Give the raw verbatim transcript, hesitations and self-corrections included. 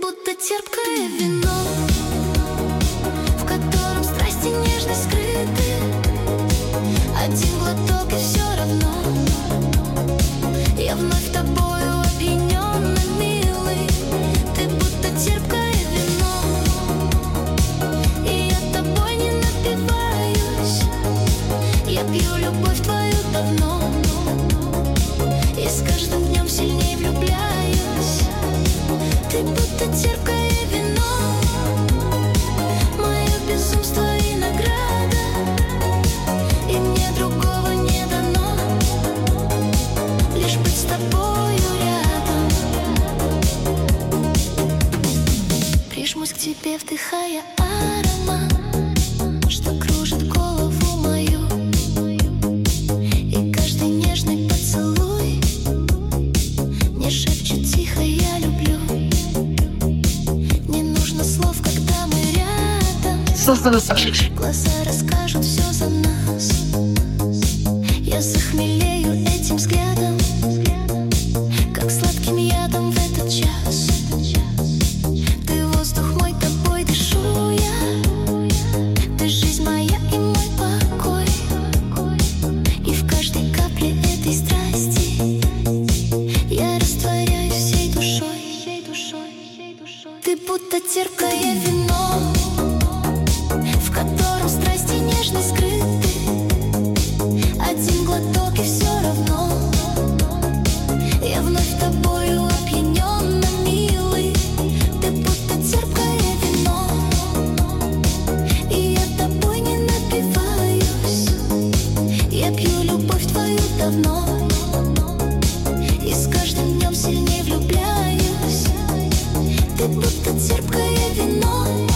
будто терпкое вино, в котором страсть и нежность скрыты. Один глоток и все равно я вновь тобою опьянённа, милый. Ты будто терпкое вино, и я тобой не напиваюсь. Я пью любовь твою давно, и с каждым днем сильнее влюбляюсь. Ты будто терпкое вино, мое безумство и награда, и мне другого не дано, лишь быть с тобою рядом. Прижмусь к тебе, вдыхая аромат, что кружит голову мою, и каждый нежный поцелуй мне шепчет тихо: я люблю. Не нужно слов, когда мы рядом. Глаза расскажут все за нас. Я захмелею этим взглядом, как сладким ядом в этот час. Ты воздух мой, тобой дышу я. Ты жизнь моя и мой покой, и в каждой капле этой страсти я растворяюсь всей душой. Ты будто терпкое вино, в котором страсть и нежность скрыты. Один глоток и все равно я вновь тобою опьянённа, милый. Ты будто терпкое вино, и я тобой не напиваюсь. Я пью любовь твою давно, и с каждым днем сильнее влюбляюсь. Ты будто терпкое вино.